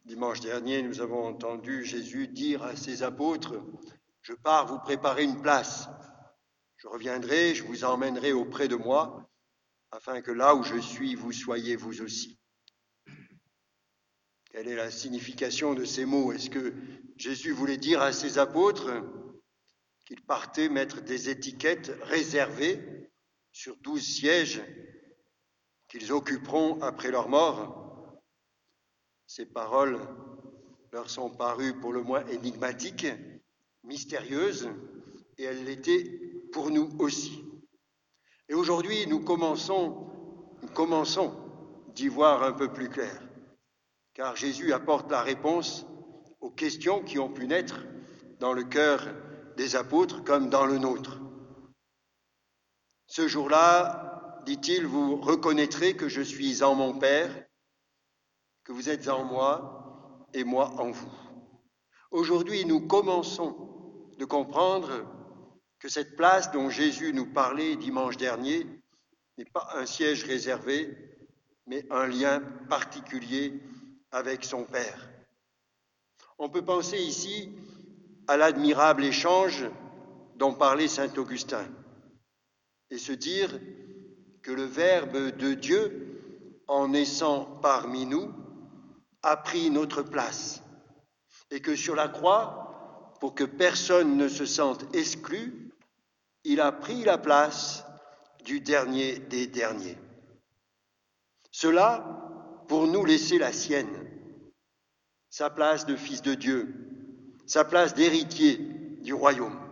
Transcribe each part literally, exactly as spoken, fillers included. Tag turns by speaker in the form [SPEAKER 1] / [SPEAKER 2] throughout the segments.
[SPEAKER 1] Dimanche dernier, nous avons entendu Jésus dire à ses apôtres, « Je pars vous préparer une place. Je reviendrai, je vous emmènerai auprès de moi, afin que là où je suis, vous soyez vous aussi. » Quelle est la signification de ces mots? Est-ce que Jésus voulait dire à ses apôtres qu'ils partaient mettre des étiquettes réservées sur douze sièges qu'ils occuperont après leur mort? Ces paroles leur sont parues pour le moins énigmatiques, mystérieuses, et elles l'étaient pour nous aussi. Et aujourd'hui, nous commençons, nous commençons d'y voir un peu plus clair, car Jésus apporte la réponse aux questions qui ont pu naître dans le cœur des apôtres comme dans le nôtre. Ce jour-là, dit-il, vous reconnaîtrez que je suis en mon Père, que vous êtes en moi et moi en vous. Aujourd'hui, nous commençons de comprendre que cette place dont Jésus nous parlait dimanche dernier n'est pas un siège réservé, mais un lien particulier avec son Père. On peut penser ici à l'admirable échange dont parlait saint Augustin et se dire que le Verbe de Dieu, en naissant parmi nous, a pris notre place et que sur la croix, pour que personne ne se sente exclu, il a pris la place du dernier des derniers. Cela pour nous laisser la sienne, sa place de fils de Dieu, sa place d'héritier du royaume.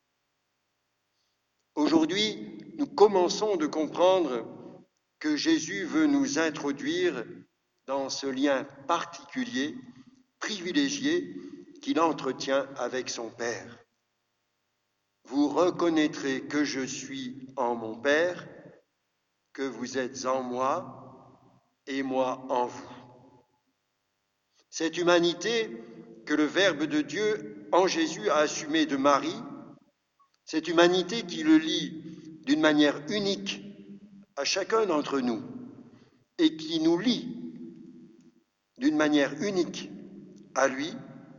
[SPEAKER 1] Aujourd'hui, nous commençons de comprendre que Jésus veut nous introduire dans ce lien particulier, privilégié, qu'il entretient avec son Père. Vous reconnaîtrez que je suis en mon Père, que vous êtes en moi et moi en vous. Cette humanité que le Verbe de Dieu en Jésus a assumée de Marie, cette humanité qui le lie d'une manière unique à chacun d'entre nous et qui nous lie d'une manière unique à lui,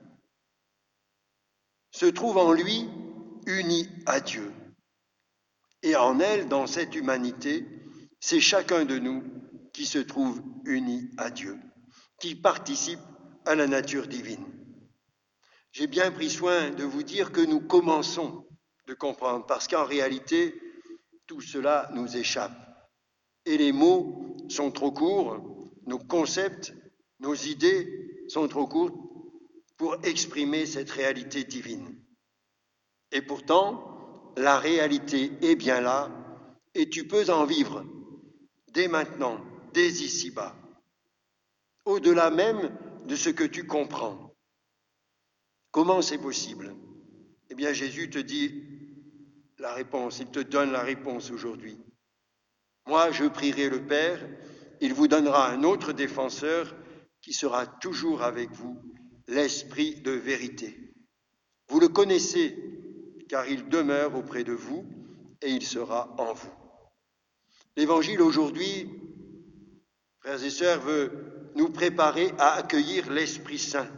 [SPEAKER 1] se trouve en lui unie à Dieu. Et en elle, dans cette humanité, c'est chacun de nous qui se trouve uni à Dieu, qui participe à la nature divine. J'ai bien pris soin de vous dire que nous commençons de comprendre, parce qu'en réalité, tout cela nous échappe. Et les mots sont trop courts, nos concepts, nos idées sont trop courtes pour exprimer cette réalité divine. Et pourtant, la réalité est bien là, et tu peux en vivre dès maintenant, dès ici-bas, au-delà même de ce que tu comprends. Comment c'est possible? Eh bien, Jésus te dit la réponse, il te donne la réponse aujourd'hui. Moi, je prierai le Père, il vous donnera un autre défenseur qui sera toujours avec vous, l'Esprit de vérité. Vous le connaissez, car il demeure auprès de vous et il sera en vous. L'Évangile aujourd'hui, frères et sœurs, veut nous préparer à accueillir l'Esprit Saint,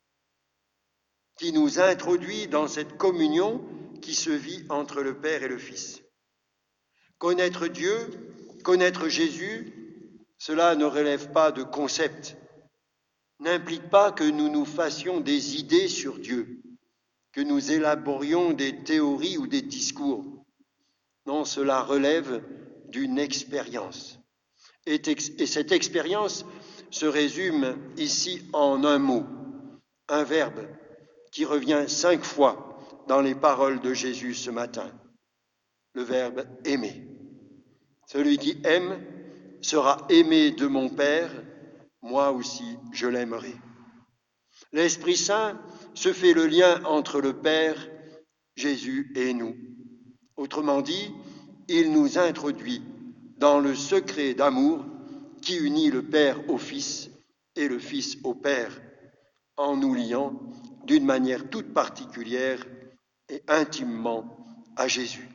[SPEAKER 1] qui nous introduit dans cette communion qui se vit entre le Père et le Fils. Connaître Dieu, connaître Jésus, cela ne relève pas de concepts, n'implique pas que nous nous fassions des idées sur Dieu, que nous élaborions des théories ou des discours. Non, cela relève d'une expérience. Et, et cette expérience se résume ici en un mot, un verbe qui revient cinq fois dans les paroles de Jésus ce matin, le verbe aimer. Celui qui aime sera aimé de mon Père, moi aussi je l'aimerai. L'Esprit Saint se fait le lien entre le Père, Jésus et nous. Autrement dit, il nous introduit dans le secret d'amour qui unit le Père au Fils et le Fils au Père, en nous liant d'une manière toute particulière et intimement à Jésus.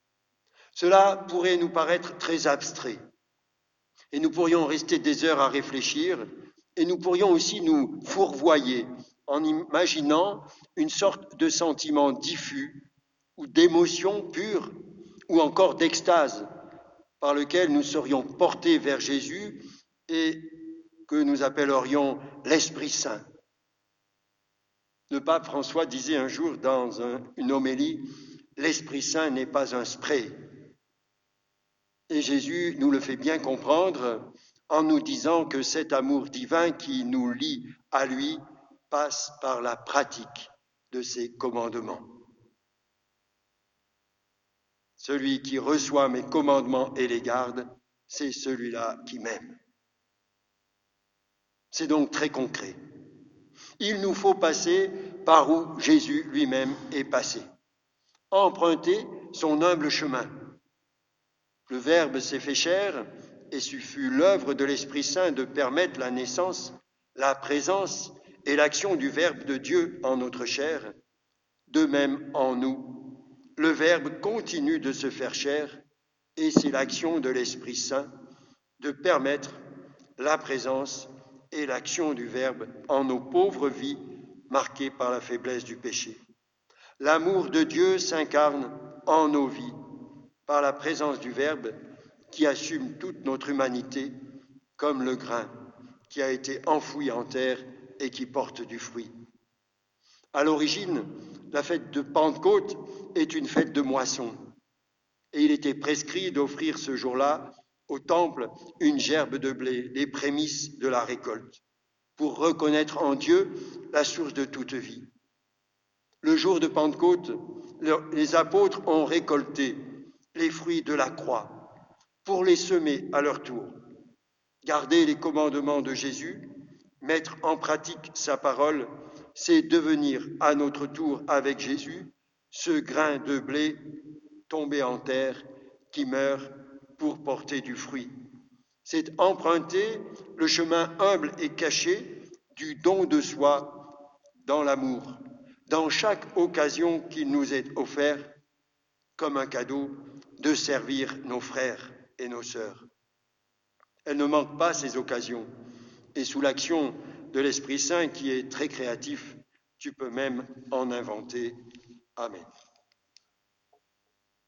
[SPEAKER 1] Cela pourrait nous paraître très abstrait et nous pourrions rester des heures à réfléchir Et nous pourrions aussi nous fourvoyer en imaginant une sorte de sentiment diffus ou d'émotion pure ou encore d'extase par lequel nous serions portés vers Jésus et que nous appellerions l'Esprit Saint. Le pape François disait un jour dans un, une homélie, « L'Esprit Saint n'est pas un spray ». Et Jésus nous le fait bien comprendre en nous disant que cet amour divin qui nous lie à lui passe par la pratique de ses commandements. Celui qui reçoit mes commandements et les garde, c'est celui-là qui m'aime. C'est donc très concret. Il nous faut passer par où Jésus lui-même est passé, emprunter son humble chemin. Le Verbe s'est fait chair et ce fut l'œuvre de l'Esprit Saint de permettre la naissance, la présence et l'action du Verbe de Dieu en notre chair, de même en nous. Le Verbe continue de se faire chair et c'est l'action de l'Esprit Saint de permettre la présence et l'action du Verbe en nos pauvres vies marquées par la faiblesse du péché. L'amour de Dieu s'incarne en nos vies par la présence du Verbe qui assume toute notre humanité comme le grain qui a été enfoui en terre et qui porte du fruit. À l'origine, la fête de Pentecôte est une fête de moisson et il était prescrit d'offrir ce jour-là au temple une gerbe de blé, les prémices de la récolte, pour reconnaître en Dieu la source de toute vie. Le jour de Pentecôte, les apôtres ont récolté les fruits de la croix pour les semer à leur tour. Garder les commandements de Jésus, mettre en pratique sa parole, c'est devenir à notre tour avec Jésus ce grain de blé tombé en terre qui meurt pour porter du fruit. C'est emprunter le chemin humble et caché du don de soi dans l'amour, dans chaque occasion qu'il nous est offert comme un cadeau de servir nos frères et nos sœurs. Elles ne manquent pas ces occasions et sous l'action de l'Esprit Saint qui est très créatif, tu peux même en inventer. Amen.